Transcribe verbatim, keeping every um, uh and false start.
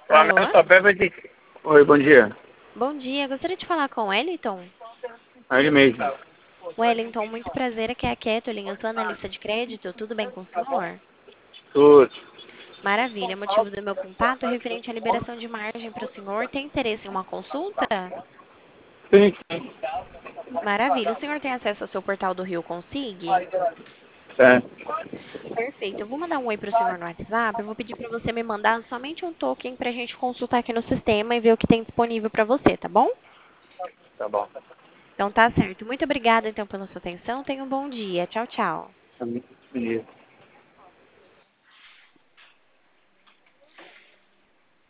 Alô? Lamento saber, vai ter que... Oi, bom dia. Bom dia, gostaria de falar com o Wellington. É ele mesmo. Wellington, muito prazer, aqui é a Kathleen, eu sou analista de crédito, tudo bem com o senhor? Tudo. Maravilha, o motivo do meu contato é referente à liberação de margem para o senhor. Tem interesse em uma consulta? Sim, sim. Maravilha, o senhor tem acesso ao seu portal do Rio Consig? É. Perfeito, eu vou mandar um oi para o senhor no WhatsApp, eu vou pedir para você me mandar somente um token para a gente consultar aqui no sistema e ver o que tem disponível para você, tá bom? Tá bom. Então tá certo. Muito obrigada então pela sua atenção. Tenha um bom dia. Tchau, tchau. Tá muito bonito.